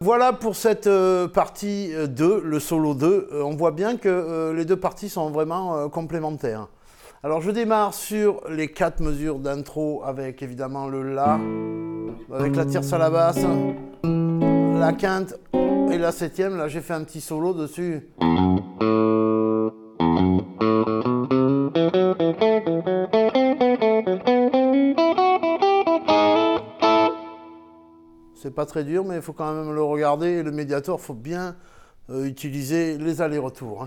Voilà pour cette partie 2, le solo 2. On voit bien que les deux parties sont vraiment complémentaires. Alors je démarre sur les 4 mesures d'intro avec évidemment le La, avec la tierce à la basse, la quinte et la 7e. Là j'ai fait un petit solo dessus. C'est pas très dur, mais il faut quand même le regarder. Et le médiator, il faut bien utiliser les allers-retours.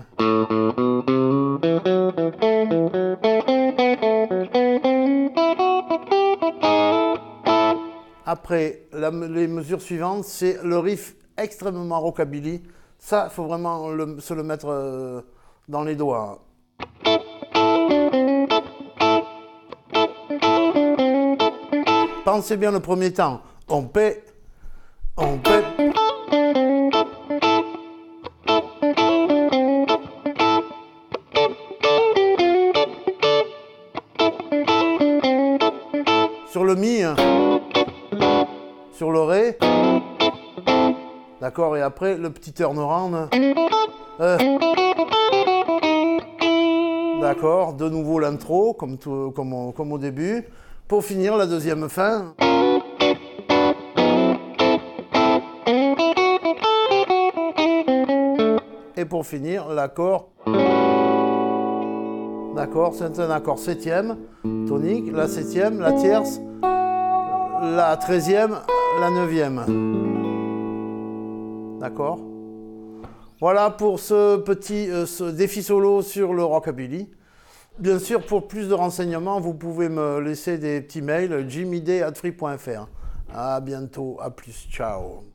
Après, les mesures suivantes, c'est le riff extrêmement rockabilly. Ça, il faut vraiment se le mettre dans les doigts. Pensez bien le premier temps. On paie. Sur le mi, sur le ré, d'accord, et après le petit turnaround, d'accord, de nouveau l'intro, comme au début, pour finir la deuxième fin. Et pour finir, l'accord, d'accord, c'est un accord 7e, tonique, la 7e, la tierce, la 13e, la 9e. D'accord? Voilà pour ce petit défi solo sur le rockabilly. Bien sûr, pour plus de renseignements, vous pouvez me laisser des petits mails, jimmy@free.fr. À bientôt, à plus, ciao.